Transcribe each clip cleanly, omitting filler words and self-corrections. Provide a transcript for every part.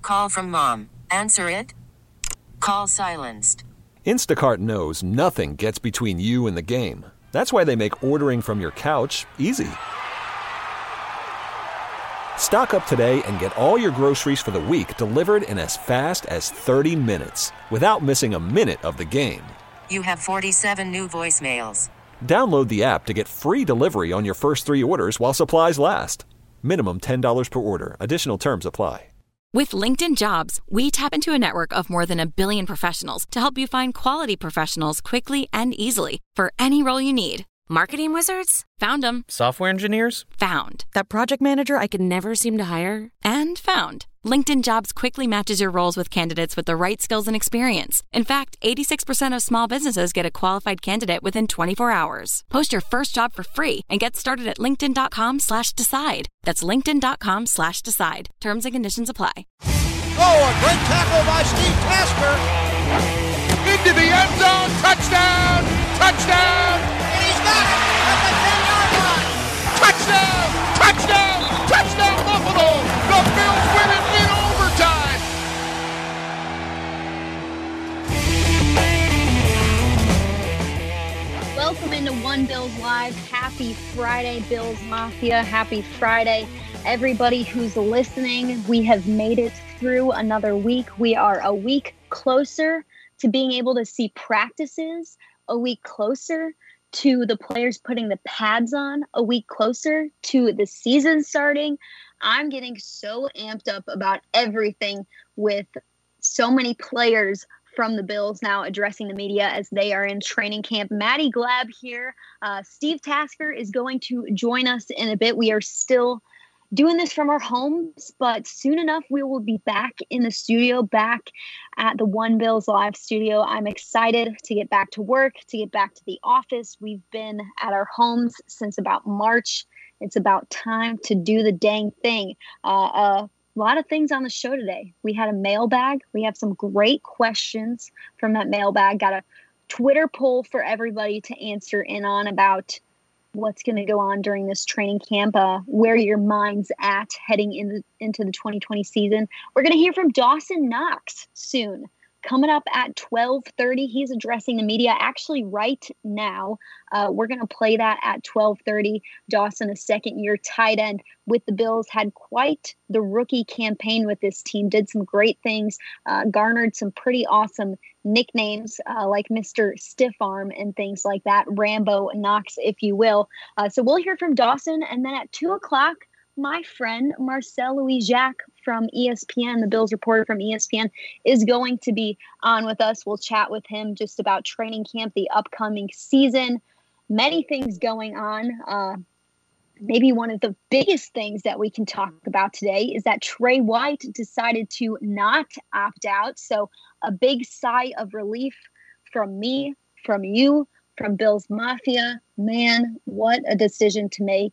Call from mom. Answer it. Call silenced. Instacart knows nothing gets between you and the game. That's why they make ordering from your couch easy. Stock up today and get all your groceries for the week delivered in as fast as 30 minutes without missing a minute of the game. You have 47 new voicemails. Download the app to get free delivery on your first 3 orders while supplies last. Minimum $10 per order. Additional terms apply. With LinkedIn Jobs, we tap into a network of more than 1 billion professionals to help you find quality professionals quickly and easily for any role you need. Marketing wizards? Found them. Software engineers? Found. That project manager I could never seem to hire? And found. LinkedIn Jobs quickly matches your roles with candidates with the right skills and experience. In fact, 86% of small businesses get a qualified candidate within 24 hours. Post your first job for free and get started at linkedin.com/decide. That's linkedin.com/decide. Terms and conditions apply. Oh, a great tackle by Steve Tasker. Into the end zone. Touchdown. Touchdown. And he's got it at the 10-yard line. Touchdown. Touchdown. Touchdown, Buffalo. The Bills win it in overtime. Welcome into One Bills Live. Happy Friday, Bills Mafia. Happy Friday, everybody who's listening. We have made it through another week. We are a week closer to being able to see practices, a week closer to the players putting the pads on, a week closer to the season starting. I'm getting so amped up about everything with so many players from the Bills now addressing the media as they are in training camp. Maddie Glab here. Steve Tasker is going to join us in a bit. We are still doing this from our homes, but soon enough we will be back in the studio, back at the One Bills Live studio. I'm excited to get back to work, to get back to the office. We've been at our homes since about March. It's about time to do the dang thing. A lot of things on the show today. We had a mailbag. We have some great questions from that mailbag. Got a Twitter poll for everybody to answer in on about what's going to go on during this training camp, where your mind's at heading into the 2020 season. We're going to hear from Dawson Knox soon. Coming up at 12:30, he's addressing the media actually right now. We're going to play that at 12:30. Dawson, a second-year tight end with the Bills, had quite the rookie campaign with this team, did some great things, garnered some pretty awesome nicknames like Mr. Stiff Arm and things like that, Rambo Knox, if you will. So we'll hear from Dawson, and then at 2 o'clock, my friend Marcel Louis-Jacques from ESPN, the Bills reporter from ESPN, is going to be on with us. We'll chat with him just about training camp, the upcoming season, many things going on. Maybe one of the biggest things that we can talk about today is that Trey White decided to not opt out. So a big sigh of relief from me, from you, from Bills Mafia. Man, what a decision to make.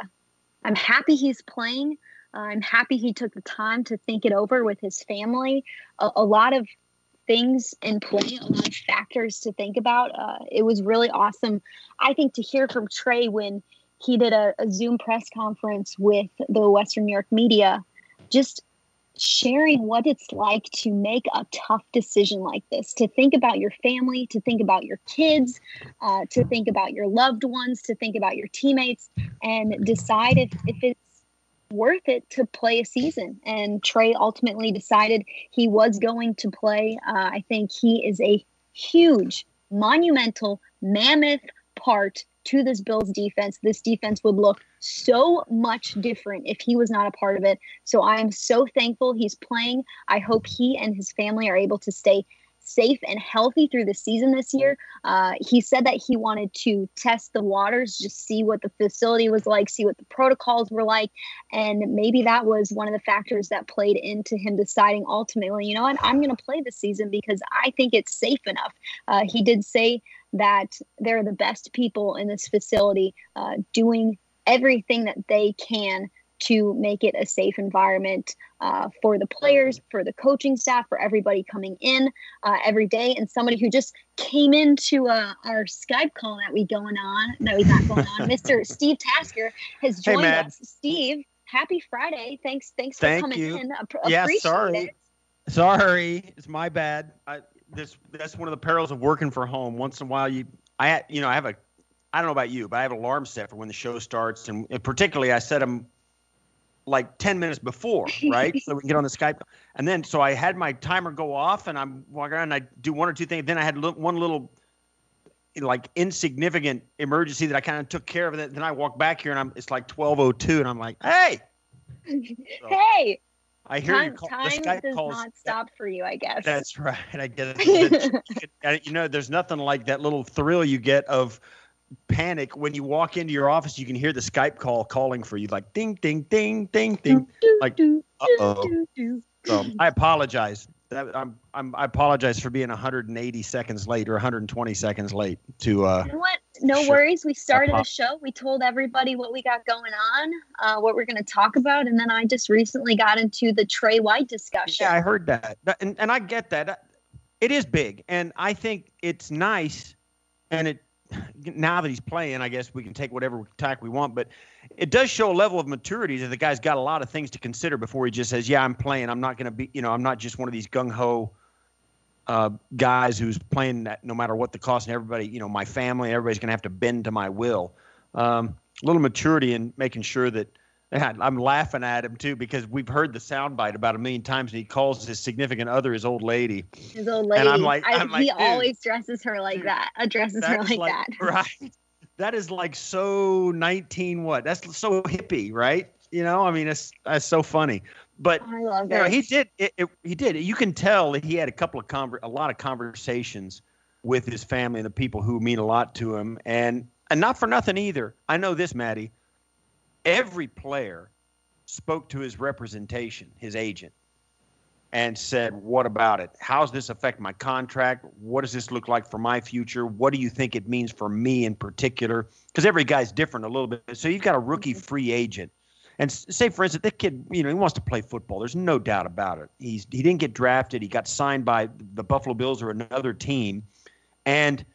I'm happy he's playing. I'm happy he took the time to think it over with his family. A lot of things in play, a lot of factors to think about. It was really awesome, I think, to hear from Trey when he did a Zoom press conference with the Western New York media, just sharing what it's like to make a tough decision like this, to think about your family, to think about your kids, to think about your loved ones, to think about your teammates, and decide if it's worth it to play a season. And Trey ultimately decided he was going to play. I think he is a huge, monumental, mammoth part to this Bills defense. This defense would look so much different if he was not a part of it. So I am so thankful he's playing. I hope he and his family are able to stay safe and healthy through the season this year. He said that he wanted to test the waters, just see what the facility was like, see what the protocols were like. And maybe that was one of the factors that played into him deciding ultimately, you know what, I'm going to play this season because I think it's safe enough. He did say that they're the best people in this facility doing everything that they can to make it a safe environment for the players, for the coaching staff, for everybody coming in every day. And somebody who just came into our Skype call that we got going on, Mr. Steve Tasker has joined us. Steve, happy Friday. Thanks for coming in. Appreciate it. Sorry, it's my bad. That's one of the perils of working from home. Once in a while, I don't know about you, but I have an alarm set for when the show starts, and particularly I set them like 10 minutes before, right? So we can get on the Skype. And then, so I had my timer go off, and I'm walking around, and I do one or two things. Then I had one little, like, insignificant emergency that I kind of took care of. Then I walk back here, and it's like 12:02, and I'm like, hey. So, hey. I hear time, you call, time the Skype does calls, not stop for you, I guess. That's right. I get it. There's nothing like that little thrill you get of panic when you walk into your office. You can hear the Skype call calling for you, like ding, ding, ding, ding, ding. Like, uh-oh. So I apologize. I apologize for being 180 seconds late or 120 seconds late to. You know what? No worries. We started the show. We told everybody what we got going on, what we're going to talk about, and then I just recently got into the Trey White discussion. Yeah, I heard that, and I get that. It is big, and I think it's nice. And now that he's playing, I guess we can take whatever tack we want, but it does show a level of maturity that the guy's got a lot of things to consider before he just says, yeah, I'm playing. I'm not going to be, I'm not just one of these gung-ho guys who's playing that no matter what the cost, and everybody, my family, everybody's going to have to bend to my will. A little maturity in making sure that I'm laughing at him too, because we've heard the soundbite about 1 million times, and he calls his significant other his old lady. His old lady. And I'm like, he always addresses her like that. That. Right. That is like so 19 what? That's so hippie, right? It's so funny. But I love it. He did. You can tell that he had a lot of conversations with his family and the people who mean a lot to him, and not for nothing either. I know this, Maddie. Every player spoke to his representation, his agent, and said, what about it? How does this affect my contract? What does this look like for my future? What do you think it means for me in particular? Because every guy's different a little bit. So you've got a rookie free agent. And say, for instance, that kid, he wants to play football. There's no doubt about it. He didn't get drafted. He got signed by the Buffalo Bills or another team. And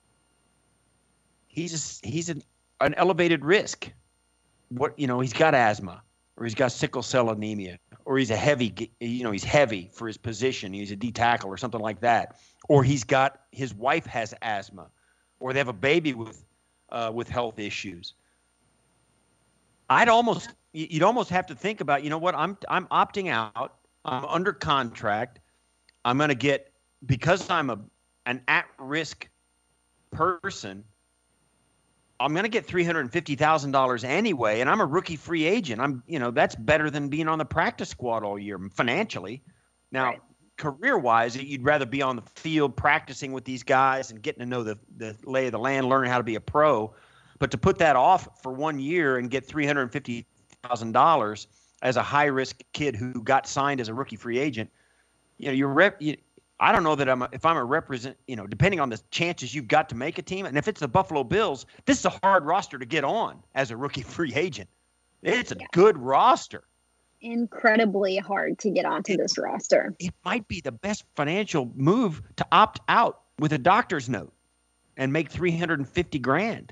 he's an elevated risk. He's got asthma, or he's got sickle cell anemia, or he's he's heavy for his position. He's a D tackle or something like that. Or his wife has asthma, or they have a baby with health issues. You'd almost have to think about, what, I'm opting out. I'm under contract. I'm going to get, because I'm an at-risk person, I'm going to get $350,000 anyway, and I'm a rookie free agent. That's better than being on the practice squad all year financially. Now, right. Career-wise, you'd rather be on the field practicing with these guys and getting to know the lay of the land, learning how to be a pro. But to put that off for 1 year and get $350,000 as a high-risk kid who got signed as a rookie free agent, I don't know that if I'm a represent, depending on the chances you've got to make a team. And if it's the Buffalo Bills, this is a hard roster to get on as a rookie free agent. It's a good roster. Incredibly hard to get onto this roster. It might be the best financial move to opt out with a doctor's note and make $350,000.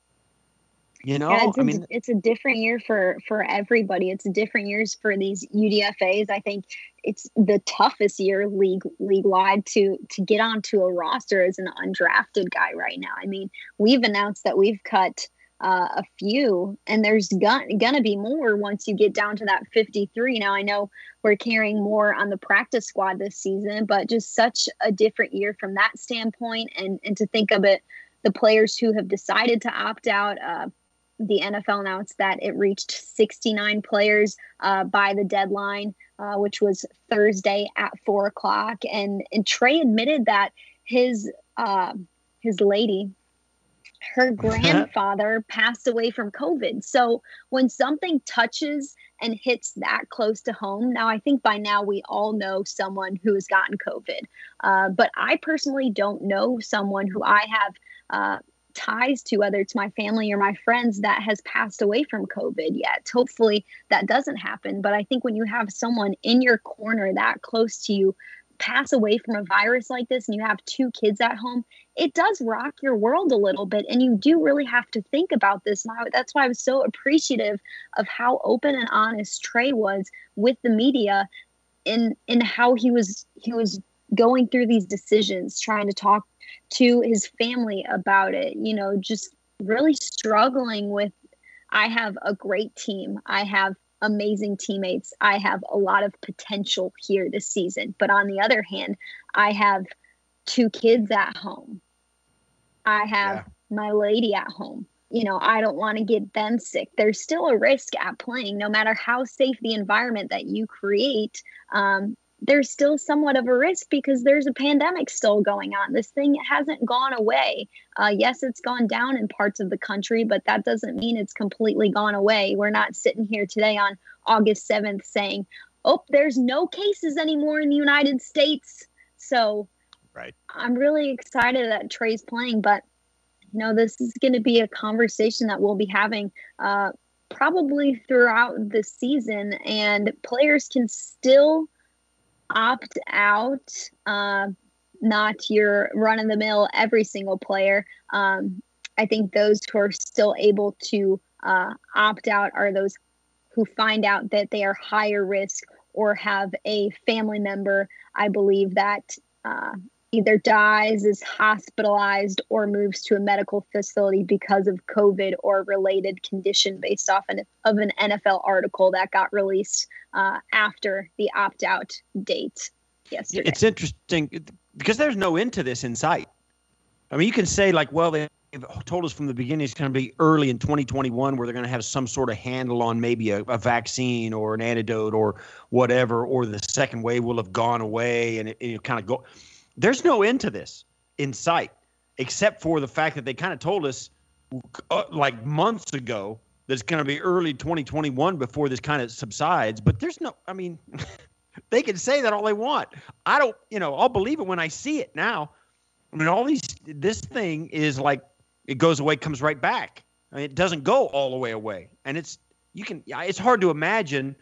It's a different year for everybody. It's a different years for these UDFAs. I think it's the toughest year league wide to get onto a roster as an undrafted guy right now. I mean, we've announced that we've cut a few, and there's gonna be more once you get down to that 53. Now, I know we're carrying more on the practice squad this season, but just such a different year from that standpoint. And to think of it, the players who have decided to opt out, the NFL announced that it reached 69 players by the deadline, which was Thursday at 4:00. And Trey admitted that his lady, her grandfather, passed away from COVID. So when something touches and hits that close to home, now I think by now we all know someone who has gotten COVID. But I personally don't know someone who I have ties to, whether it's my family or my friends, that has passed away from COVID yet. Hopefully that doesn't happen. But I think when you have someone in your corner that close to you pass away from a virus like this, and you have 2 kids at home, it does rock your world a little bit. And you do really have to think about this. And that's why I was so appreciative of how open and honest Trey was with the media, in how he was going through these decisions, trying to talk to his family about it, just really struggling with, I have a great team. I have amazing teammates. I have a lot of potential here this season. But on the other hand, I have 2 kids at home. I have my lady at home. I don't want to get them sick. There's still a risk at playing, no matter how safe the environment that you create. There's still somewhat of a risk because there's a pandemic still going on. This thing hasn't gone away. Yes, it's gone down in parts of the country, but that doesn't mean it's completely gone away. We're not sitting here today on August 7th saying, oh, there's no cases anymore in the United States. So right. I'm really excited that Trey's playing, but this is going to be a conversation that we'll be having probably throughout the season, and players can still opt out, not your run-of-the-mill every single player. I think those who are still able to opt out are those who find out that they are higher risk or have a family member, I believe, that either dies, is hospitalized, or moves to a medical facility because of COVID or related condition, based off of an NFL article that got released after the opt-out date yesterday. It's interesting because there's no end to this in sight. I mean, you can say like, well, they've told us from the beginning it's going to be early in 2021 where they're going to have some sort of handle on maybe a vaccine or an antidote or whatever, or the second wave will have gone away and it kind of go. There's no end to this in sight, except for the fact that they kind of told us like months ago that it's going to be early 2021 before this kind of subsides. But there's no, I mean, they can say that all they want. I don't, I'll believe it when I see it now. I mean, this thing is like, it goes away, comes right back. I mean, it doesn't go all the way away. And it's hard to imagine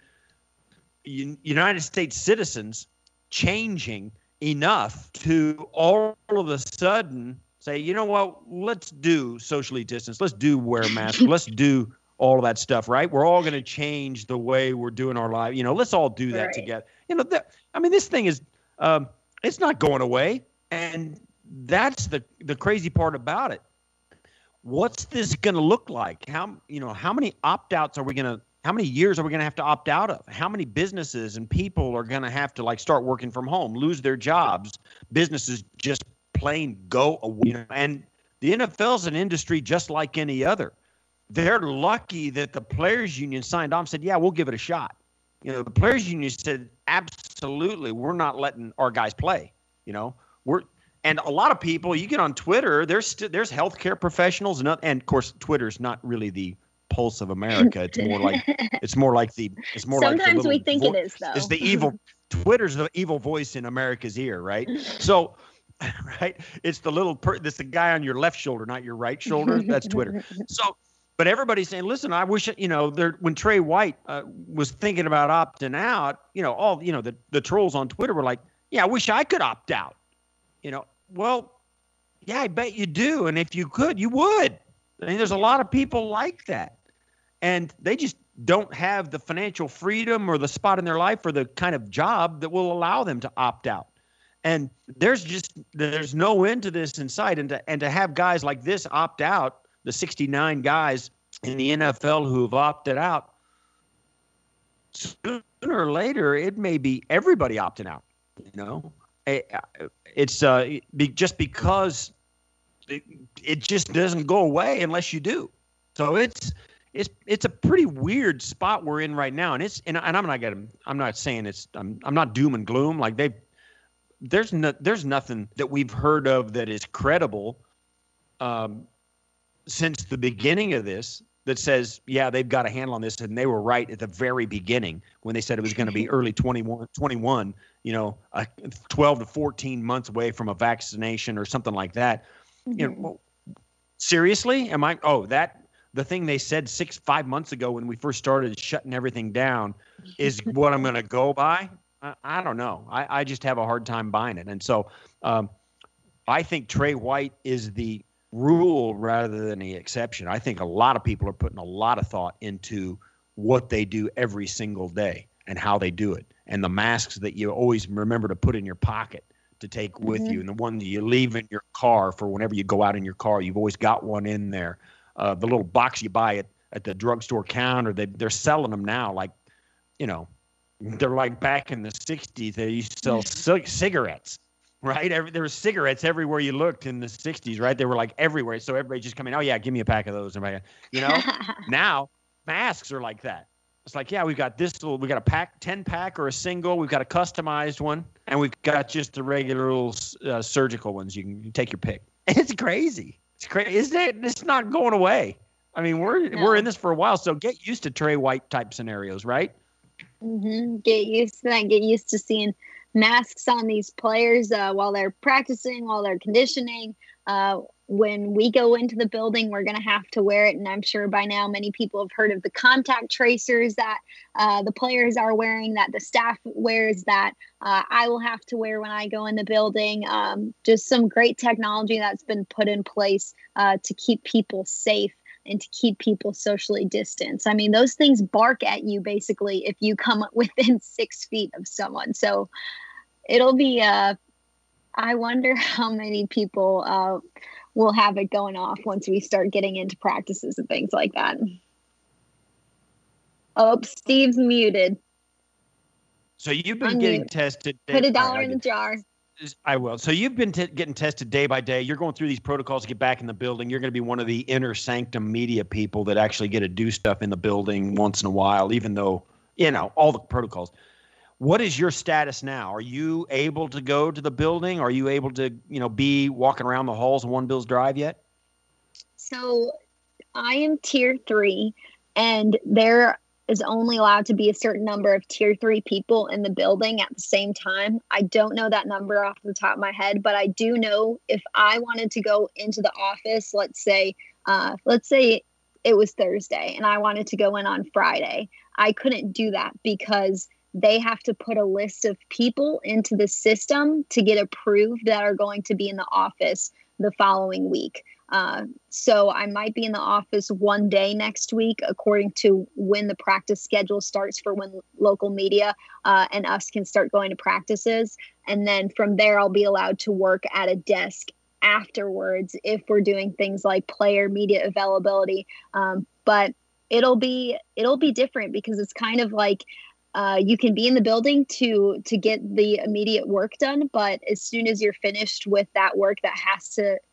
United States citizens changing enough to all of a sudden say, you know what, let's do socially distance. Let's do wear a mask. Let's do all of that stuff, right? We're all going to change the way we're doing our life. Let's all do that together. This thing is, it's not going away. And that's the crazy part about it. What's this going to look like? How many opt-outs how many years are we going to have to opt out of? How many businesses and people are going to have to start working from home, lose their jobs? Businesses just plain go away. And the NFL is an industry just like any other. They're lucky that the players union signed on and said, yeah, we'll give it a shot. The players union said, absolutely, we're not letting our guys play. And a lot of people, you get on Twitter, there's healthcare professionals, and of course, Twitter's not really the pulse of America. It's more like the sometimes we think it is, though. It's the evil. Twitter's the evil voice in America's ear, right? So, right, it's the little it's the guy on your left shoulder, not your right shoulder. That's Twitter. So, but everybody's saying, listen, I wish when Trey White was thinking about opting out, the trolls on Twitter were like, yeah, I wish I could opt out. Well, yeah, I bet you do, and if you could, you would. I mean, there's a lot of people like that. And they just don't have the financial freedom or the spot in their life or the kind of job that will allow them to opt out. And there's no end to this in sight. And to have guys like this opt out, the 69 guys in the NFL who have opted out, sooner or later, it may be everybody opting out. It's just because it just doesn't go away unless you do. So it's a pretty weird spot we're in right now, and I'm not saying I'm not doom and gloom. Like there's nothing that we've heard of that is credible since the beginning of this that says, yeah, they've got a handle on this, and they were right at the very beginning when they said it was going to be early 21, 12 to 14 months away from a vaccination or something like that. Mm-hmm. Seriously? The thing they said 5 months ago when we first started shutting everything down is what I'm going to go by? I don't know. I just have a hard time buying it. And so I think Trey White is the rule rather than the exception. I think a lot of people are putting a lot of thought into what they do every single day and how they do it. and the masks that you always remember to put in your pocket to take with you, and the one that you leave in your car for whenever you go out in your car. You've always got one in there. The little box you buy at the drugstore counter, they're selling them now like, they're like back in the 60s. They used to sell cigarettes, right? There were cigarettes everywhere you looked in the 60s, right? They were like everywhere. So everybody just come in, oh, yeah, give me a pack of those. Now masks are like that. It's like, yeah, we got a pack, 10-pack or a single. We've got a customized one, and we've got just the regular little surgical ones. You can take your pick. It's crazy. It's crazy, isn't it? It's not going away. I mean, we're in this for a while, so get used to Trey White type scenarios, right? Get used to that. Get used to seeing masks on these players while they're practicing, while they're conditioning. When we go into the building, we're going to have to wear it. And I'm sure by now many people have heard of the contact tracers that the players are wearing, that the staff wears, that I will have to wear when I go in the building. Just some great technology that's been put in place to keep people safe and to keep people socially distanced. I mean, those things bark at you basically if you come within 6 feet of someone. So it'll be, I wonder how many people will have it going off once we start getting into practices and things like that. Oh, Steve's muted. So you've been getting tested. Put $1 in the jar. I will. So you've been getting tested day by day. You're going through these protocols to get back in the building. You're going to be one of the inner sanctum media people that actually get to do stuff in the building once in a while, even though, all the protocols. What is your status now? Are you able to go to the building? Are you able to, be walking around the halls of One Bills Drive yet? So I am tier 3, and there is only allowed to be a certain number of tier 3 people in the building at the same time. I don't know that number off the top of my head, but I do know if I wanted to go into the office, let's say it was Thursday and I wanted to go in on Friday, I couldn't do that because they have to put a list of people into the system to get approved that are going to be in the office the following week. So I might be in the office one day next week, according to when the practice schedule starts for when local media and us can start going to practices. And then from there, I'll be allowed to work at a desk afterwards if we're doing things like player media availability. But it'll be different because it's kind of like, you can be in the building to get the immediate work done, but as soon as you're finished with that work that has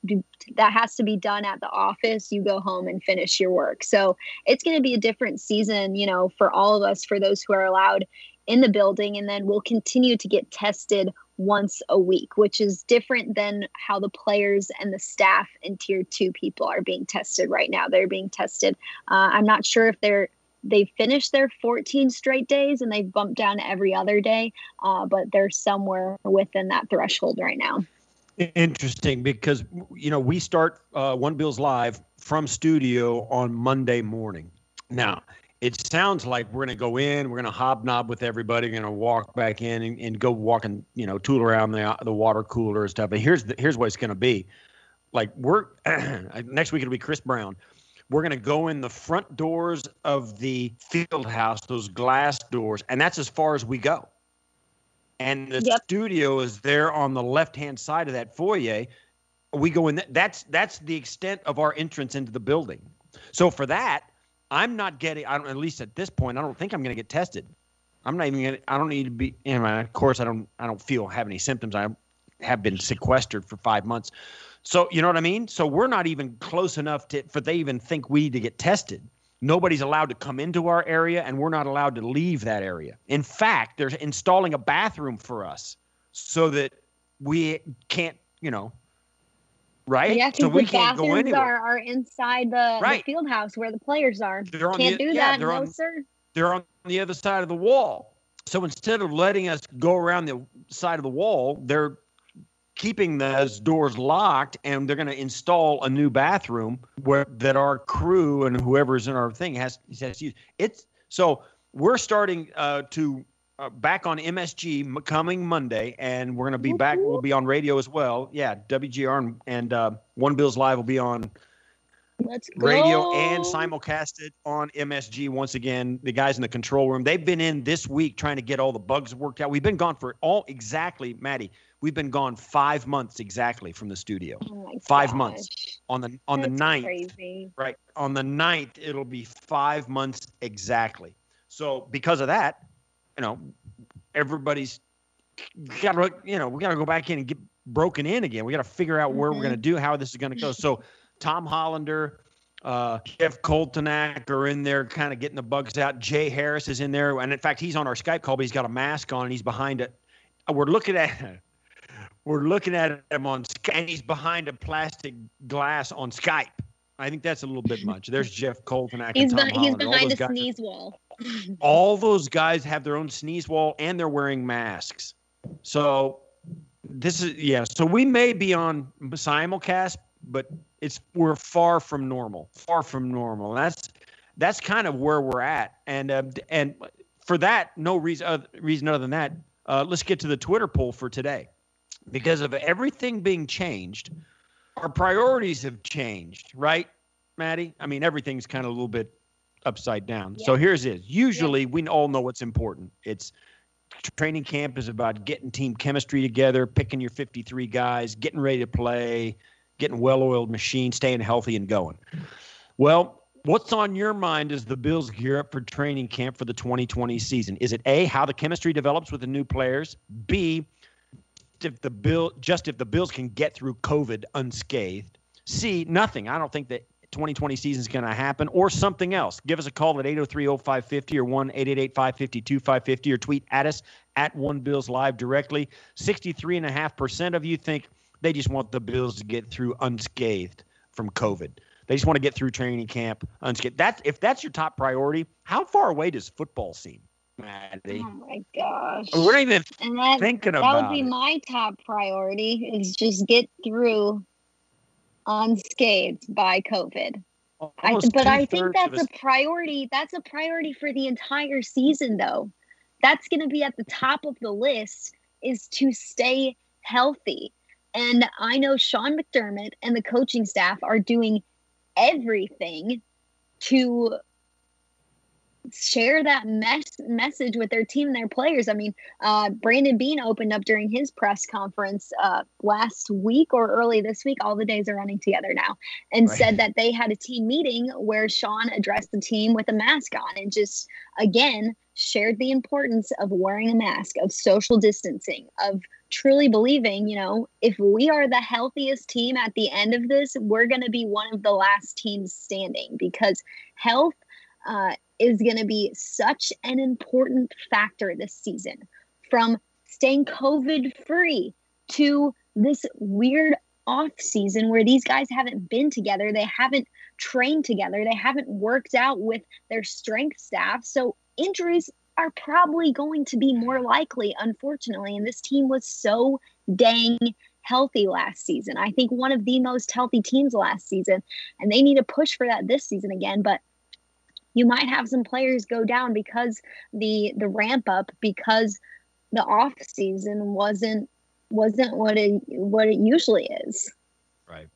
to be done at the office, you go home and finish your work. So it's going to be a different season, for all of us, for those who are allowed in the building. And then we'll continue to get tested once a week, which is different than how the players and the staff and tier 2 people are being tested right now. They're being tested. I'm not sure if they've finished their 14 straight days and they've bumped down every other day, but they're somewhere within that threshold right now. Interesting, because, we start One Bills Live from studio on Monday morning. Now, it sounds like we're going to go in, we're going to hobnob with everybody, going to walk back in and go walk and, tool around the water cooler and stuff. But here's what it's going to be. Like next week it'll be Chris Brown. We're going to go in the front doors of the field house, those glass doors, and that's as far as we go. And the studio is there on the left-hand side of that foyer. We go in. That's the extent of our entrance into the building. So for that, I'm not getting. At least at this point, I don't think I'm going to get tested. I'm not even going to. I don't need to be. Of course, I don't have any symptoms. I have been sequestered for 5 months. So, you know what I mean? So we're not even close enough for they even think we need to get tested. Nobody's allowed to come into our area, and we're not allowed to leave that area. In fact, they're installing a bathroom for us so that we can't, right? Yeah, so we can't go anywhere. Are inside the field house where the players are. Can't do that, no, sir. They're on the other side of the wall. So instead of letting us go around the side of the wall, they're keeping those doors locked, and they're going to install a new bathroom that our crew and whoever's in our thing has to use. So we're starting to back on MSG coming Monday, and we're going to be back. We'll be on radio as well. Yeah, WGR and One Bills Live will be on Let's go. Radio and simulcasted on MSG once again. The guys in the control room, they've been in this week trying to get all the bugs worked out. We've been gone for Maddie, we've been gone 5 months exactly from the studio. Oh my 5 gosh. months. On the 9th. Crazy. Right. On the 9th, it'll be 5 months exactly. So because of that, everybody's got to, we got to go back in and get broken in again. We got to figure out where we're going to do, how this is going to go. So Tom Hollander, Jeff Koltenak are in there kind of getting the bugs out. Jay Harris is in there. And in fact, he's on our Skype call, but he's got a mask on and he's behind it. We're looking at him on Skype, and he's behind a plastic glass on Skype. I think that's a little bit much. There's Jeff Koltenak and Tom Hollander. He's behind a sneeze wall. All those guys have their own sneeze wall and they're wearing masks. So so we may be on simulcast, but we're far from normal. That's kind of where we're at. And for that, no reason other than that, let's get to the Twitter poll for today. Because of everything being changed, our priorities have changed, right, Maddie? I mean, everything's kind of a little bit upside down. Yeah. So here's it. Usually we all know what's important. It's training camp is about getting team chemistry together, picking your 53 guys, getting ready to play, getting well-oiled machine, staying healthy and going. Well, what's on your mind as the Bills gear up for training camp for the 2020 season? Is it A, how the chemistry develops with the new players? B, if the Bills can get through COVID unscathed? C, nothing. I don't think that 2020 season is going to happen, or something else. Give us a call at 803-0550 or 1-888-552-550 or tweet at us at OneBillsLive directly. 63.5% of you think they just want the Bills to get through unscathed from COVID. They just want to get through training camp unscathed. If that's your top priority, how far away does football seem, Maddie? Oh my gosh. We're not even thinking about it. That would be my top priority, is just get through unscathed by COVID. I think that's a priority. That's a priority for the entire season, though. That's going to be at the top of the list, is to stay healthy. And I know Sean McDermott and the coaching staff are doing everything to share that message with their team and their players. I mean, Brandon Beane opened up during his press conference last week or early this week. All the days are running together now, and said that they had a team meeting where Sean addressed the team with a mask on and just, again, shared the importance of wearing a mask, of social distancing, of truly believing, if we are the healthiest team at the end of this, we're going to be one of the last teams standing, because health is going to be such an important factor this season, from staying COVID free to this weird off season where these guys haven't been together. They haven't trained together. They haven't worked out with their strength staff. So injuries are probably going to be more likely, unfortunately. And this team was so dang healthy last season. I think one of the most healthy teams last season, and they need to push for that this season again. But you might have some players go down because the ramp up, because the off season wasn't what it usually is. Right.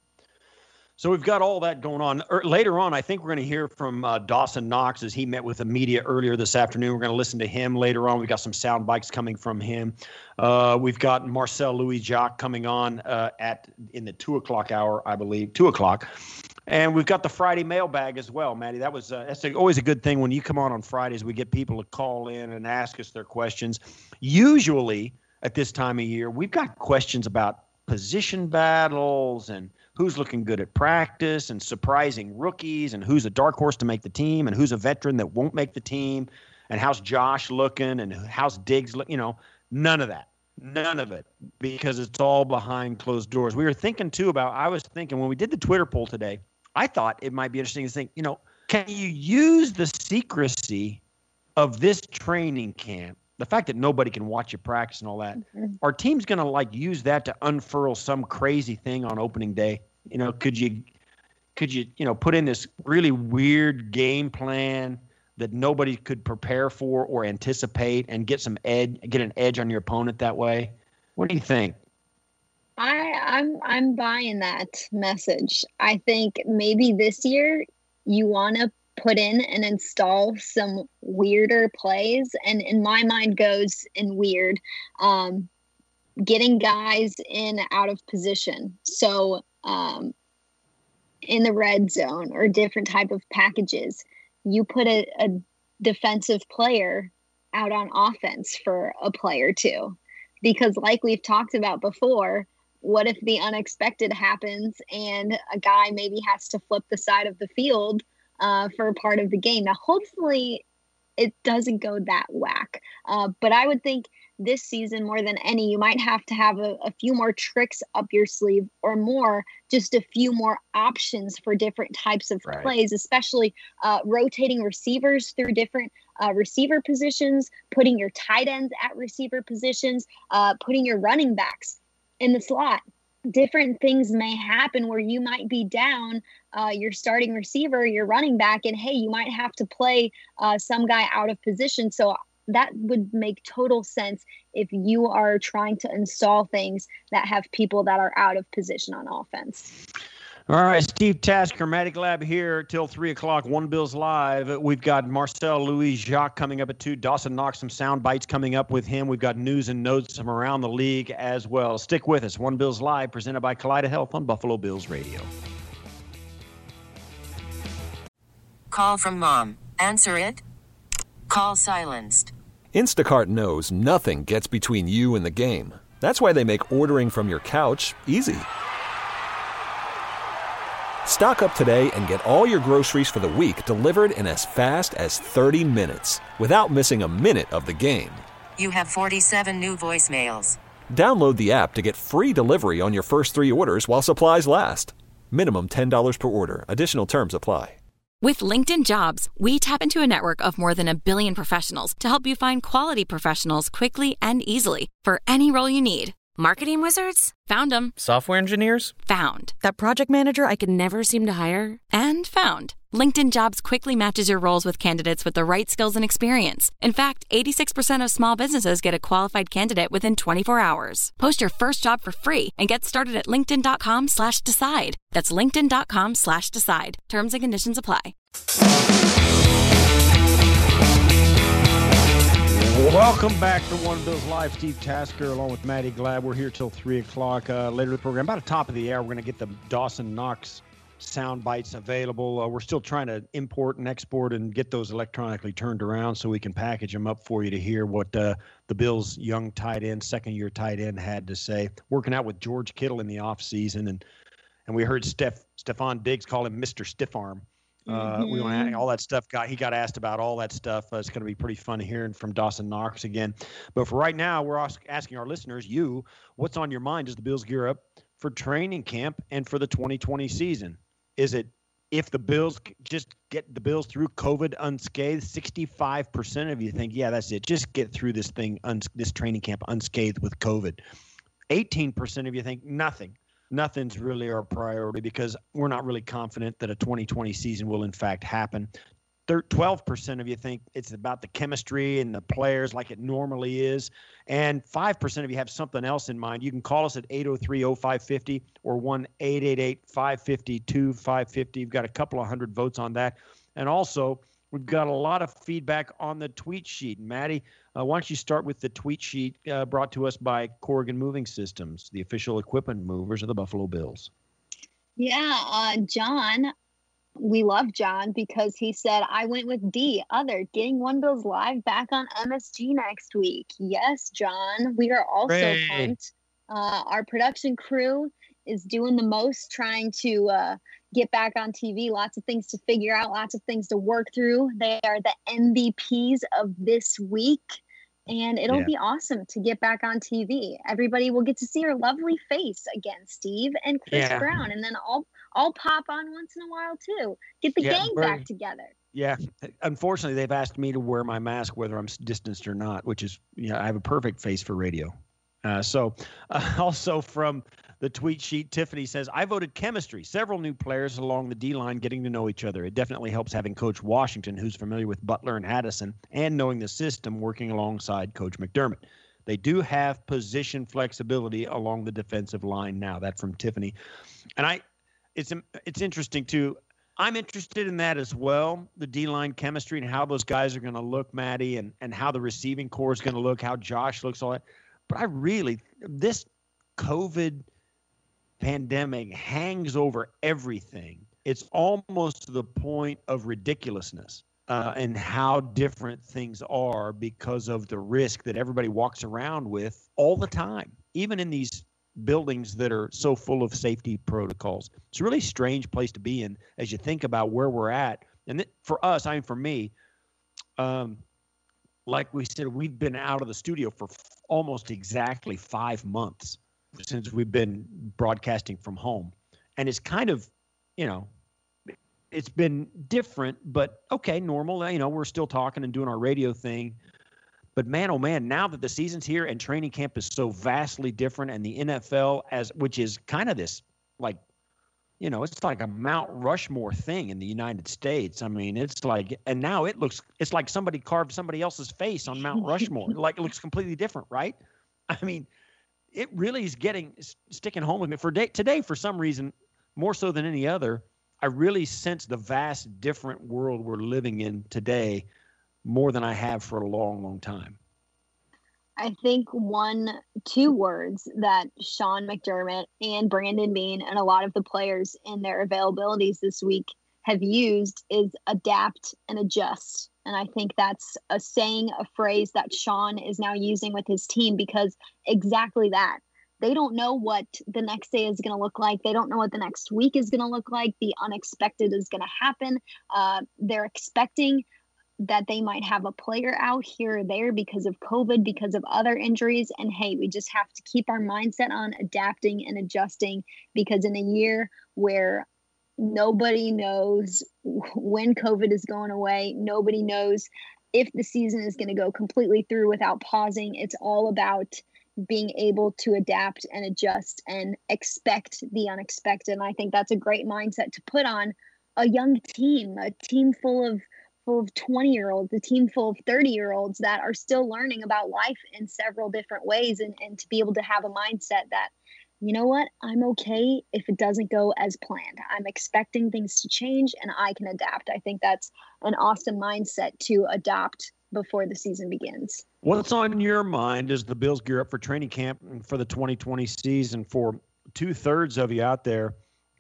So we've got all that going on. Later on, I think we're going to hear from Dawson Knox, as he met with the media earlier this afternoon. We're going to listen to him later on. We've got some sound bites coming from him. We've got Marcel Louis-Jacques coming on in the 2 o'clock hour, I believe, 2 o'clock. And we've got the Friday mailbag as well, Maddie. That's always a good thing when you come on Fridays. We get people to call in and ask us their questions. Usually at this time of year, we've got questions about position battles and who's looking good at practice and surprising rookies and who's a dark horse to make the team and who's a veteran that won't make the team and how's Josh looking and how's Diggs look. None of that. None of it, because it's all behind closed doors. I was thinking when we did the Twitter poll today, I thought it might be interesting to think, can you use the secrecy of this training camp, the fact that nobody can watch you practice and all that, are teams going to use that to unfurl some crazy thing on opening day? Could you put in this really weird game plan that nobody could prepare for or anticipate and get an edge on your opponent that way? What do you think? I'm buying that message. I think maybe this year you want to put in and install some weirder plays, and in my mind goes in weird, getting guys in out of position. So in the red zone or different type of packages, you put a defensive player out on offense for a play or two, because like we've talked about before, what if the unexpected happens and a guy maybe has to flip the side of the field for a part of the game? Now, hopefully it doesn't go that whack. But I would think this season, more than any, you might have to have a few more tricks up your sleeve, or more, just a few more options for different types of plays, especially rotating receivers through different receiver positions, putting your tight ends at receiver positions, putting your running backs in the slot. Different things may happen where you might be down your starting receiver, your running back, and hey, you might have to play some guy out of position. So that would make total sense if you are trying to install things that have people that are out of position on offense. All right, Steve Tasker, Maddie Glab here till 3 o'clock, One Bills Live. We've got Marcel Louis-Jacques coming up at 2. Dawson Knox, some sound bites coming up with him. We've got news and notes from around the league as well. Stick with us. One Bills Live, presented by Kaleida Health on Buffalo Bills Radio. Call from mom. Answer it. Call silenced. Instacart knows nothing gets between you and the game. That's why they make ordering from your couch easy. Stock up today and get all your groceries for the week delivered in as fast as 30 minutes without missing a minute of the game. You have 47 new voicemails. Download the app to get free delivery on your first 3 orders while supplies last. Minimum $10 per order. Additional terms apply. With LinkedIn Jobs, we tap into a network of more than 1 billion professionals to help you find quality professionals quickly and easily for any role you need. Marketing wizards? Found them. Software engineers? Found. That project manager I could never seem to hire? And found. LinkedIn Jobs quickly matches your roles with candidates with the right skills and experience. In fact, 86% of small businesses get a qualified candidate within 24 hours. Post your first job for free and get started at linkedin.com/decide. That's linkedin.com/decide. Terms and conditions apply. Welcome back to One Bills Live. Steve Tasker along with Maddie Glab. We're here till 3 o'clock. Later in the program, about the top of the hour, we're going to get the Dawson Knox sound bites available. We're still trying to import and export and get those electronically turned around so we can package them up for you to hear what the Bills' young tight end, second-year tight end had to say. Working out with George Kittle in the offseason, and we heard Stephon Diggs call him Mr. Stiff Arm. We want all that stuff. He got asked about all that stuff. It's going to be pretty fun hearing from Dawson Knox again. But for right now, we're asking our listeners, what's on your mind as the Bills gear up for training camp and for the 2020 season? Is it if the Bills just get the Bills through COVID unscathed? 65% of you think, yeah, that's it. Just get through this thing, this training camp unscathed with COVID. 18% of you think nothing. Nothing's really our priority because we're not really confident that a 2020 season will in fact happen. 12% of you think it's about the chemistry and the players like it normally is. And 5% of you have something else in mind. You can call us at 803-0550 or 1-888-550-2550. You've got a couple of hundred votes on that. And also, we've got a lot of feedback on the tweet sheet. Maddie, why don't you start with the tweet sheet brought to us by Corrigan Moving Systems, the official equipment movers of the Buffalo Bills. Yeah, John, we love John because he said, I went with D, other, getting One Bills Live back on MSG next week. Yes, John, we are also pumped. Our production crew is doing the most, trying to get back on TV. Lots of things to figure out, lots of things to work through. They are the MVPs of this week, and it'll be awesome to get back on TV. Everybody will get to see our lovely face again, Steve and Chris Brown, and then I'll pop on once in a while too. Get the gang back together. Yeah. Unfortunately, they've asked me to wear my mask whether I'm distanced or not, which is, I have a perfect face for radio. Also from the tweet sheet, Tiffany says, I voted chemistry. Several new players along the D-line getting to know each other. It definitely helps having Coach Washington, who's familiar with Butler and Addison, and knowing the system, working alongside Coach McDermott. They do have position flexibility along the defensive line now. That from Tiffany. And it's interesting too. I'm interested in that as well, the D-line chemistry and how those guys are going to look, Maddie, and how the receiving core is going to look, how Josh looks, all that. But this COVID pandemic hangs over everything. It's almost to the point of ridiculousness and how different things are because of the risk that everybody walks around with all the time, even in these buildings that are so full of safety protocols. It's a really strange place to be in as you think about where we're at. And for us, for me, like we said, we've been out of the studio for almost exactly 5 months since we've been broadcasting from home. And it's kind of, it's been different, but okay, normal. We're still talking and doing our radio thing. But man, oh man, now that the season's here and training camp is so vastly different, and the NFL, which is kind of this, it's like a Mount Rushmore thing in the United States. I mean, it's like, and now it's like somebody carved somebody else's face on Mount Rushmore. Like, it looks completely different, right? I mean, it really is sticking home with me today, for some reason, more so than any other. I really sense the vast different world we're living in today more than I have for a long, long time. I think 2 words that Sean McDermott and Brandon Beane and a lot of the players in their availabilities this week have used is adapt and adjust. And I think that's a phrase that Sean is now using with his team, because exactly that. They don't know what the next day is going to look like. They don't know what the next week is going to look like. The unexpected is going to happen. They're expecting that they might have a player out here or there because of COVID, because of other injuries. And hey, we just have to keep our mindset on adapting and adjusting, because in a year where nobody knows when COVID is going away, nobody knows if the season is going to go completely through without pausing. It's all about being able to adapt and adjust and expect the unexpected. And I think that's a great mindset to put on a young team, a team full of 20-year-olds, a team full of 30-year-olds that are still learning about life in several different ways, and to be able to have a mindset that, you know what, I'm okay if it doesn't go as planned. I'm expecting things to change and I can adapt. I think that's an awesome mindset to adopt before the season begins. What's on your mind as the Bills gear up for training camp for the 2020 season? For 2/3 of you out there,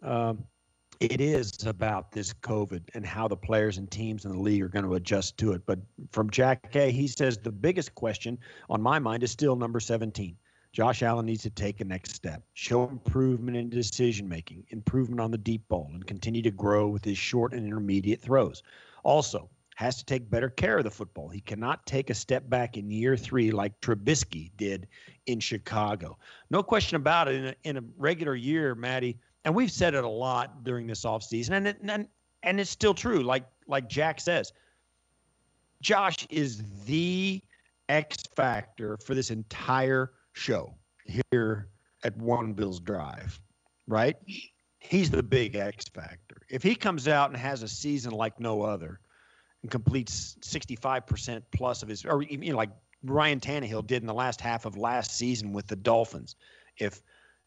it is about this COVID and how the players and teams in the league are going to adjust to it. But from Jack K, he says the biggest question on my mind is still number 17. Josh Allen needs to take a next step, show improvement in decision-making, improvement on the deep ball, and continue to grow with his short and intermediate throws. Also, has to take better care of the football. He cannot take a step back in year 3 like Trubisky did in Chicago. No question about it. In a regular year, Maddie, and we've said it a lot during this offseason, and it's still true, like Jack says, Josh is the X factor for this entire show here at One Bills Drive, right? He's the big X factor. If he comes out and has a season like no other and completes 65% plus of his, or like Ryan Tannehill did in the last half of last season with the Dolphins, if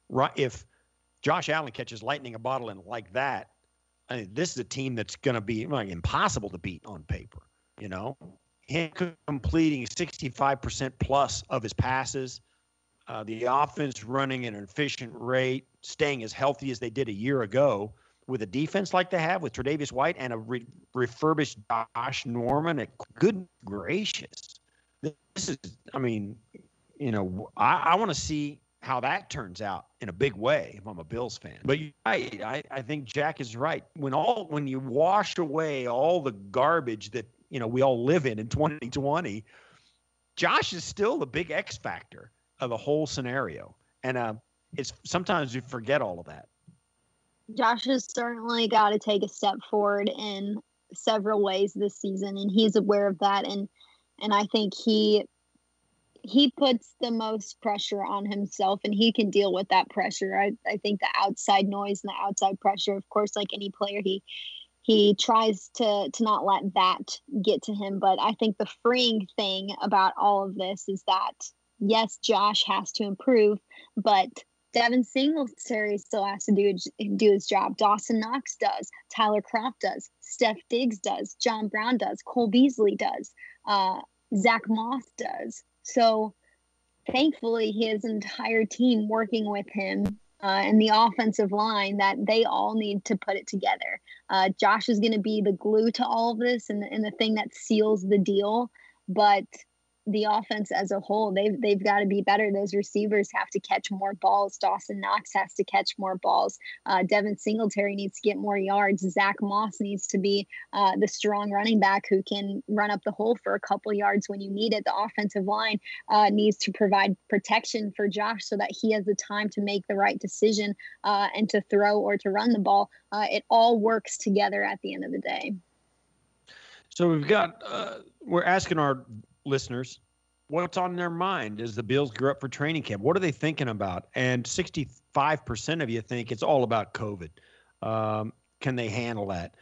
Josh Allen catches lightning a bottle and like that, I mean, this is a team that's going to be impossible to beat on paper. Him completing 65% plus of his passes, the offense running at an efficient rate, staying as healthy as they did a year ago, with a defense like they have with Tre'Davious White and a refurbished Josh Norman. Good gracious. This is, I want to see how that turns out in a big way if I'm a Bills fan. But I think Jack is right. When you wash away all the garbage that, we all live in 2020, Josh is still the big X factor of the whole scenario. And it's sometimes you forget all of that. Josh has certainly got to take a step forward in several ways this season, and he's aware of that. And I think he puts the most pressure on himself, and he can deal with that pressure. I think the outside noise and the outside pressure, of course, like any player, he tries to not let that get to him. But I think the freeing thing about all of this is that yes, Josh has to improve, but Devin Singletary still has to do his job. Dawson Knox does. Tyler Kroft does. Steph Diggs does. John Brown does. Cole Beasley does. Zach Moss does. So thankfully, his entire team working with him and the offensive line, that they all need to put it together. Josh is going to be the glue to all of this and the thing that seals the deal. But the offense as a whole, they've got to be better. Those receivers have to catch more balls. Dawson Knox has to catch more balls. Devin Singletary needs to get more yards. Zach Moss needs to be the strong running back who can run up the hole for a couple yards when you need it. The offensive line needs to provide protection for Josh so that he has the time to make the right decision and to throw or to run the ball. It all works together at the end of the day. So we're asking our listeners what's on their mind as the Bills gear up for training camp. What are they thinking about? And 65% of you think it's all about COVID. Can they handle that?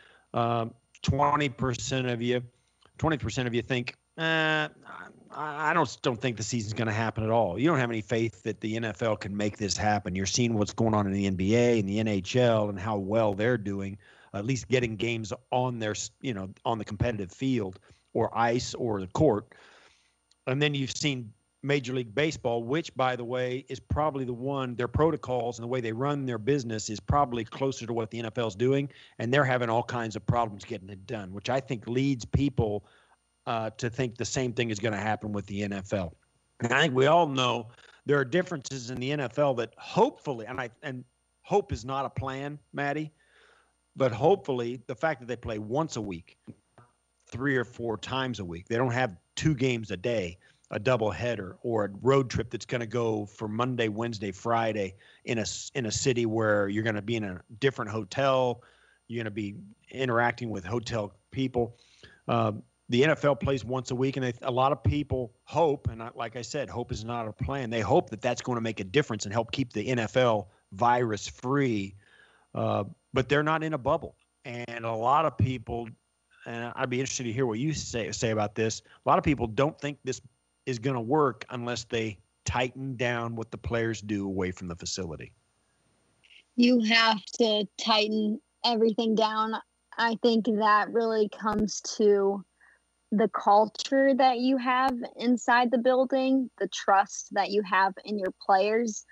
20% of you think, I don't think the season's going to happen at all. You don't have any faith that the NFL can make this happen. You're seeing what's going on in the NBA and the NHL and how well they're doing, at least getting games on their, on the competitive field or ice or the court. And then you've seen Major League Baseball, which, by the way, is probably the one, their protocols and the way they run their business is probably closer to what the NFL is doing. And they're having all kinds of problems getting it done, which I think leads people to think the same thing is going to happen with the NFL. And I think we all know there are differences in the NFL that hopefully, and hope is not a plan, Maddie, but hopefully the fact that they play once a week, 3 or 4 times a week, they don't have 2 games a day, a doubleheader, or a road trip that's going to go for Monday, Wednesday, Friday in a city where you're going to be in a different hotel, you're going to be interacting with hotel people. The NFL plays once a week, and a lot of people hope, and like I said, hope is not a plan. They hope that that's going to make a difference and help keep the NFL virus free, but they're not in a bubble. And a lot of people, and I'd be interested to hear what you say about this, a lot of people don't think this is going to work unless they tighten down what the players do away from the facility. You have to tighten everything down. I think that really comes to the culture that you have inside the building, the trust that you have in your players,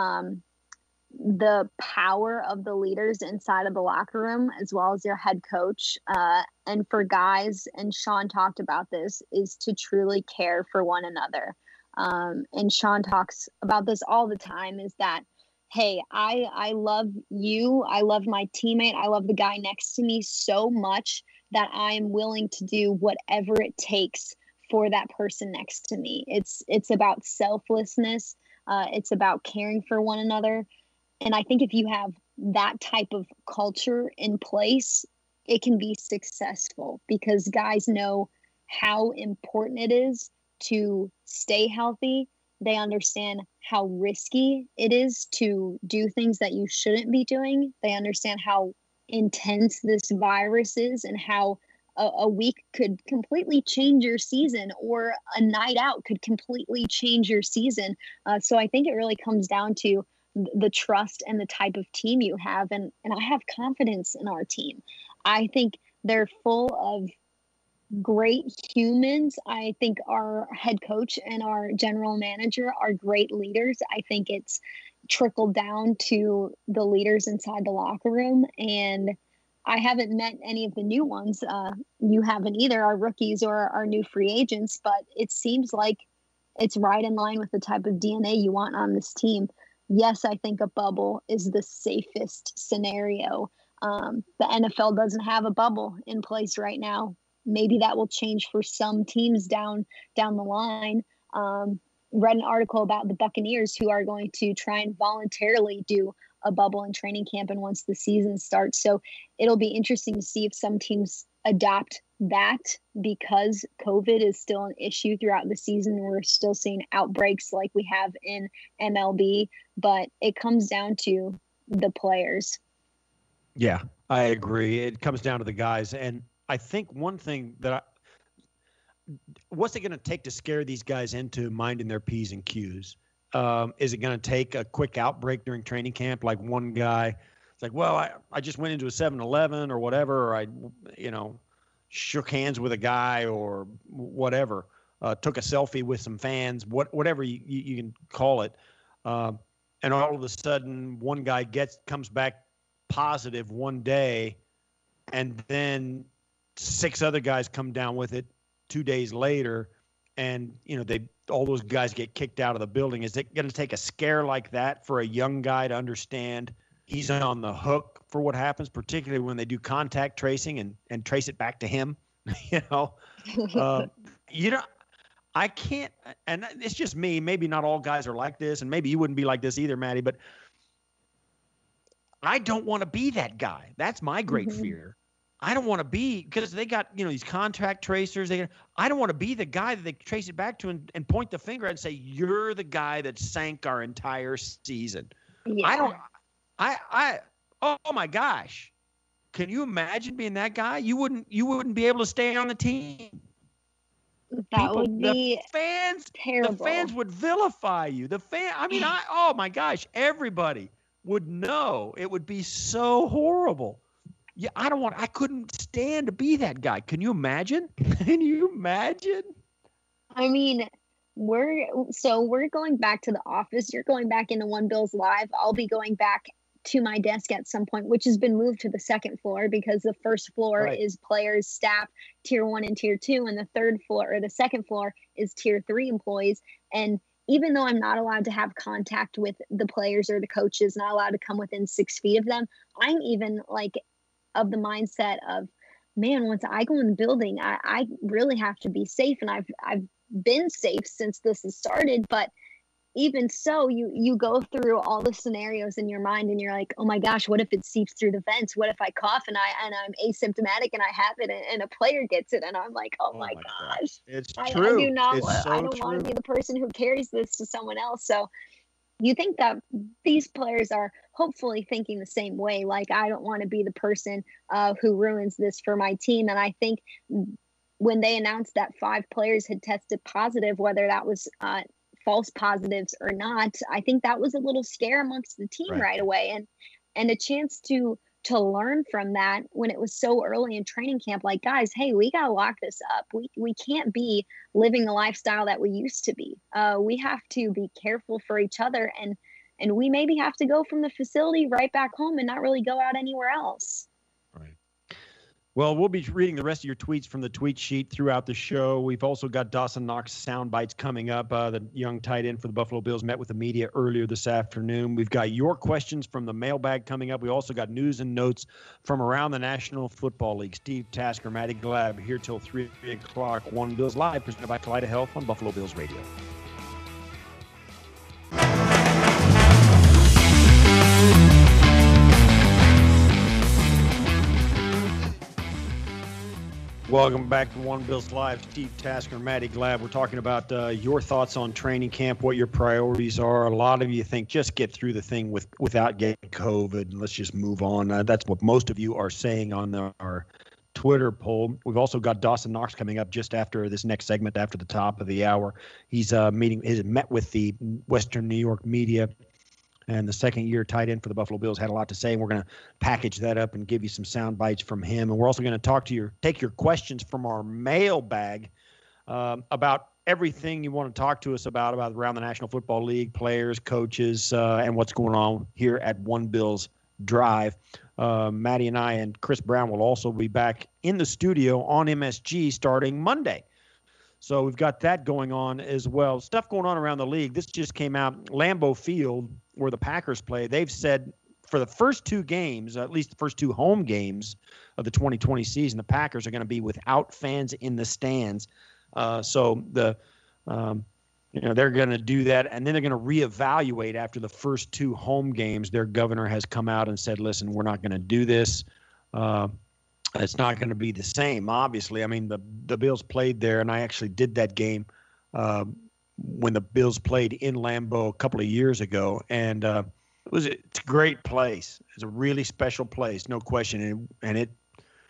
the power of the leaders inside of the locker room, as well as your head coach. And for guys, and Sean talked about this, is to truly care for one another. And Sean talks about this all the time, is that, hey, I love you. I love my teammate. I love the guy next to me so much that I'm willing to do whatever it takes for that person next to me. It's about selflessness. It's about caring for one another. And I think if you have that type of culture in place, it can be successful, because guys know how important it is to stay healthy. They understand how risky it is to do things that you shouldn't be doing. They understand how intense this virus is and how a week could completely change your season, or a night out could completely change your season. So I think it really comes down to the trust and the type of team you have. And I have confidence in our team. I think they're full of great humans. I think our head coach and our general manager are great leaders. I think it's trickled down to the leaders inside the locker room. And I haven't met any of the new ones. You haven't either, our rookies or our new free agents, but it seems like it's right in line with the type of DNA you want on this team. Yes, I think a bubble is the safest scenario. The NFL doesn't have a bubble in place right now. Maybe that will change for some teams down the line. Read an article about the Buccaneers, who are going to try and voluntarily do a bubble in training camp and once the season starts. So it'll be interesting to see if some teams adopt that, because COVID is still an issue throughout the season. We're still seeing outbreaks like we have in MLB, but it comes down to the players. Yeah, I agree. It comes down to the guys. And I think one thing that what's it going to take to scare these guys into minding their P's and Q's? Is it going to take a quick outbreak during training camp? Like one guy, it's like, well, I just went into a 7-Eleven or whatever, or I, shook hands with a guy or whatever, took a selfie with some fans, whatever you can call it. And all of a sudden one guy comes back positive one day, and then 6 other guys come down with it 2 days later, and all those guys get kicked out of the building. Is it going to take a scare like that for a young guy to understand he's on the hook for what happens, particularly when they do contact tracing and trace it back to him? I can't, and it's just me. Maybe not all guys are like this, and maybe you wouldn't be like this either, Maddie, but I don't want to be that guy. That's my great fear. I don't want to be, because they got, these contact tracers. I don't want to be the guy that they trace it back to and point the finger and say, you're the guy that sank our entire season. Yeah. Oh my gosh. Can you imagine being that guy? You wouldn't be able to stay on the team. Would be terrible. The fans would vilify you. Oh my gosh, everybody would know. It would be so horrible. Yeah, I couldn't stand to be that guy. Can you imagine? Can you imagine? I mean, we're going back to the office. You're going back into One Bills Live. I'll be going back to my desk at some point, which has been moved to the second floor because the first floor is players, staff, tier 1 and tier 2, and the second floor is tier 3 employees. And even though I'm not allowed to have contact with the players or the coaches, not allowed to come within 6 feet of them, I'm even of the mindset of, man, once I go in the building, I really have to be safe. And I've been safe since this has started, but even so, you go through all the scenarios in your mind and you're like, oh my gosh, what if it seeps through the vents? What if I cough and I'm asymptomatic and I have it and a player gets it? And I'm like, oh my gosh. It's true. I don't want to be the person who carries this to someone else. So you think that these players are hopefully thinking the same way. Like, I don't want to be the person who ruins this for my team. And I think when they announced that 5 players had tested positive, whether that was false positives or not, I think that was a little scare amongst the team right away, and a chance to learn from that when it was so early in training camp. Like, guys, hey, we gotta lock this up. We can't be living the lifestyle that we used to be. We have to be careful for each other, and we maybe have to go from the facility right back home and not really go out anywhere else. Right. Well, we'll be reading the rest of your tweets from the tweet sheet throughout the show. We've also got Dawson Knox sound bites coming up. The young tight end for the Buffalo Bills met with the media earlier this afternoon. We've got your questions from the mailbag coming up. We also got news and notes from around the National Football League. Steve Tasker, Maddie Glab here till 3 o'clock. One Bills Live, presented by Kaleida Health on Buffalo Bills Radio. Welcome back to One Bills Live. Steve Tasker, Maddie Glab. We're talking about your thoughts on training camp, what your priorities are. A lot of you think just get through the thing without getting COVID and let's just move on. That's what most of you are saying on our Twitter poll. We've also got Dawson Knox coming up just after this next segment, after the top of the hour. He's met with the Western New York media. And the second-year tight end for the Buffalo Bills had a lot to say, and we're going to package that up and give you some sound bites from him. And we're also going to take your questions from our mailbag about everything you want to talk to us about around the National Football League, players, coaches, and what's going on here at One Bills Drive. Maddie and I and Chris Brown will also be back in the studio on MSG starting Monday. So we've got that going on as well. Stuff going on around the league. This just came out. Lambeau Field, where the Packers play, they've said for the first 2 games, at least the first 2 home games of the 2020 season, the Packers are going to be without fans in the stands. So they're going to do that, and then they're going to reevaluate after the first 2 home games. Their governor has come out and said, listen, we're not going to do this. It's not going to be the same, obviously. I mean, the Bills played there, and I actually did that game when the Bills played in Lambeau a couple of years ago, and it's a great place. It's a really special place, no question. And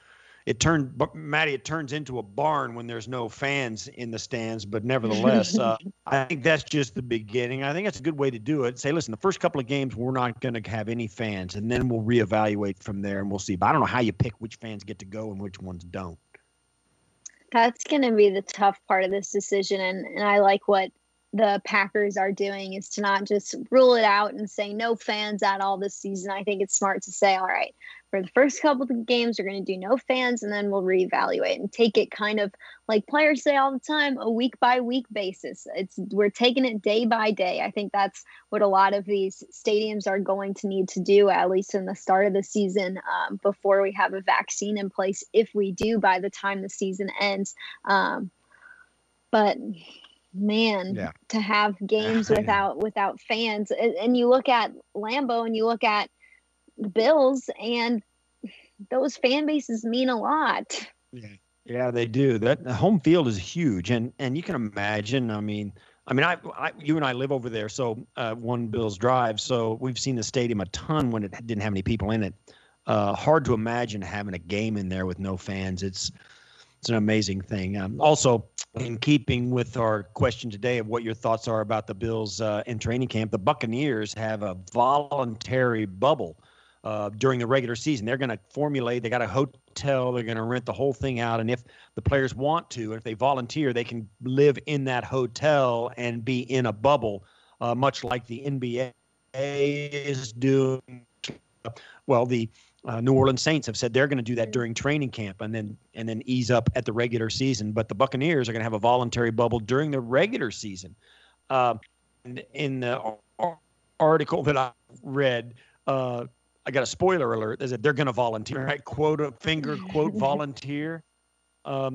it turns into a barn when there's no fans in the stands. But nevertheless, I think that's just the beginning. I think that's a good way to do it. Say, listen, the first couple of games, we're not going to have any fans, and then we'll reevaluate from there, and we'll see. But I don't know how you pick which fans get to go and which ones don't. That's going to be the tough part of this decision. And I like what the Packers are doing is to not just rule it out and say no fans at all this season. I think it's smart to say, all right, for the first couple of games, we're going to do no fans, and then we'll reevaluate and take it kind of like players say all the time, a week by week basis. We're taking it day by day. I think that's what a lot of these stadiums are going to need to do, at least in the start of the season, before we have a vaccine in place, if we do by the time the season ends. But man, to have games without fans, and you look at Lambeau and you look at the Bills, and those fan bases mean a lot. Yeah, they do. That home field is huge, and you can imagine. I mean, you and I live over there, so one Bills Drive. So we've seen the stadium a ton when it didn't have any people in it. Hard to imagine having a game in there with no fans. It's an amazing thing. Also, in keeping with our question today of what your thoughts are about the Bills in training camp, the Buccaneers have a voluntary bubble during the regular season. They're going to formulate. They got a hotel. They're going to rent the whole thing out. And if the players want to, if they volunteer, they can live in that hotel and be in a bubble, much like the NBA is doing. Well, the New Orleans Saints have said they're going to do that during training camp and then ease up at the regular season. But the Buccaneers are going to have a voluntary bubble during the regular season. In the article that I read, I got a spoiler alert. They said they're going to volunteer, right? Quote, a finger quote, volunteer. I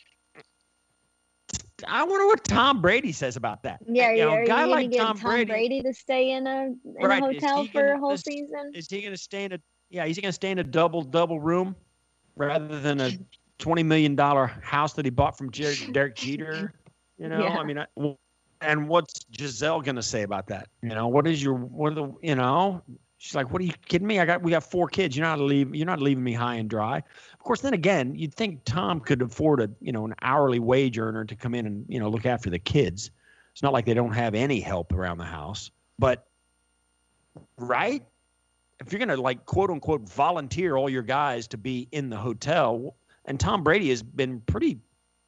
wonder what Tom Brady says about that. Yeah, are you going to get Tom Brady to stay in a hotel for a whole season? Is he going to stay in is he going to stay in a double room rather than a $20 million house that he bought from Derek Jeter? You know, I mean, and what's Giselle going to say about that? You know, she's like, what are you kidding me? We got 4 kids. You're not leaving me high and dry. Of course, then again, you'd think Tom could afford an hourly wage earner to come in and, look after the kids. It's not like they don't have any help around the house, but right? If you're going to quote unquote volunteer all your guys to be in the hotel, and Tom Brady has been pretty,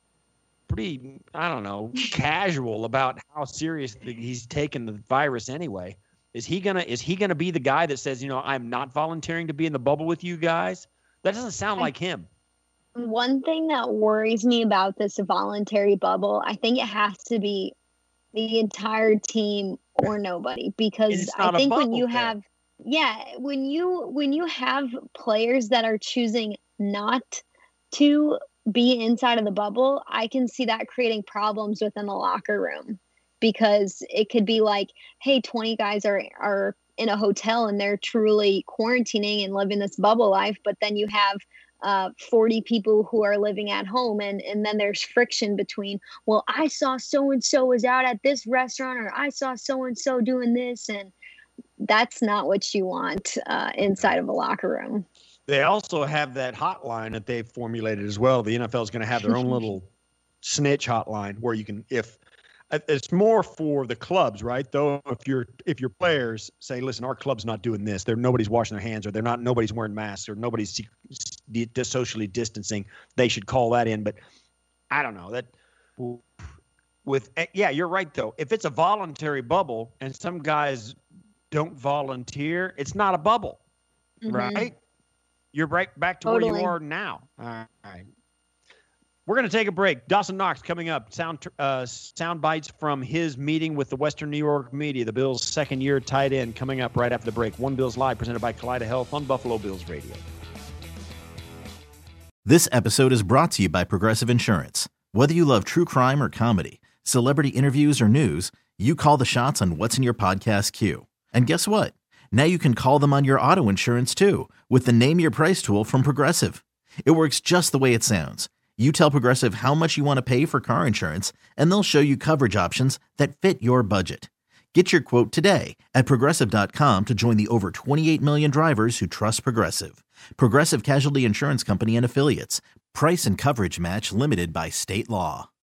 I don't know, casual about how serious he's taken the virus anyway. Is he gonna be the guy that says, I'm not volunteering to be in the bubble with you guys? That doesn't sound like him. One thing that worries me about this voluntary bubble, I think it has to be the entire team or nobody, because I think when you have when you have players that are choosing not to be inside of the bubble, I can see that creating problems within the locker room, because it could be like, hey, 20 guys are in a hotel and they're truly quarantining and living this bubble life, but then you have 40 people who are living at home, and then there's friction between, well, I saw so-and-so was out at this restaurant, or I saw so-and-so doing this, and that's not what you want inside of a locker room. They also have that hotline that they've formulated as well. The NFL is going to have their own little snitch hotline where you can, if it's more for the clubs, right? Though if your players say, listen, our club's not doing this, nobody's washing their hands, or nobody's wearing masks, or nobody's socially distancing, they should call that in. But I don't know that. You're right though. If it's a voluntary bubble and some guys don't volunteer, it's not a bubble, right? You're right back to where you are now. All right. We're going to take a break. Dawson Knox coming up. Sound bites from his meeting with the Western New York media. The Bills' second-year tight end coming up right after the break. One Bills Live, presented by Kaleida Health on Buffalo Bills Radio. This episode is brought to you by Progressive Insurance. Whether you love true crime or comedy, celebrity interviews or news, you call the shots on what's in your podcast queue. And guess what? Now you can call them on your auto insurance too, with the Name Your Price tool from Progressive. It works just the way it sounds. You tell Progressive how much you want to pay for car insurance, and they'll show you coverage options that fit your budget. Get your quote today at Progressive.com to join the over 28 million drivers who trust Progressive. Progressive Casualty Insurance Company and Affiliates. Price and coverage match limited by state law.